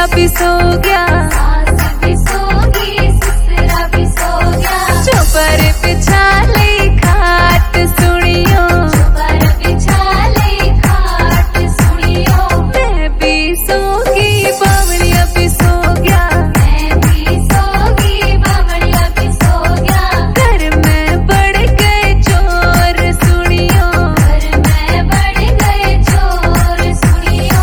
भी सो गया, सास भी सोगी ससुरा भी सो गया। चौपर बिछा ली खाट सुनियो, चौपर बिछा ली खाट सुनियो। मैं भी सोगी बावड़िया भी सो गया, मैं भी सोगी बावड़िया भी सो गया। घर में बढ़ गए चोर सुनियो, घर में बढ़ गए चोर सुनियो।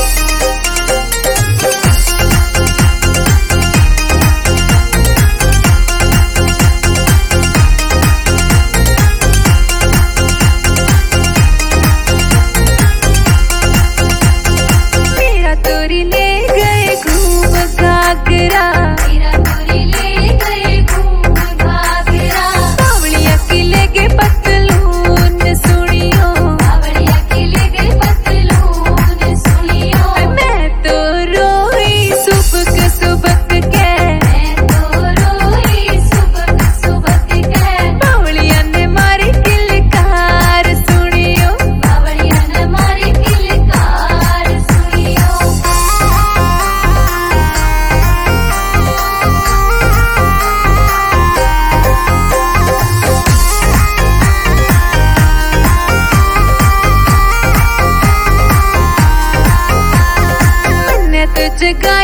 मेरा तोरी ले गए घूम घाघरा, मेरा तोरी ले गए घूम घाघरा। बावड़िया की ले गए पतलून सुनियो, बावड़िया की ले गए पतलून सुनियो। मैं तो रोई सुबह सुबह के, मैं तो रोई सुबह सुबह के। बावड़िया ने मारी किलकार सुनियो, बावड़िया ने मारी किलकार सुनियो। मैंने तो जगा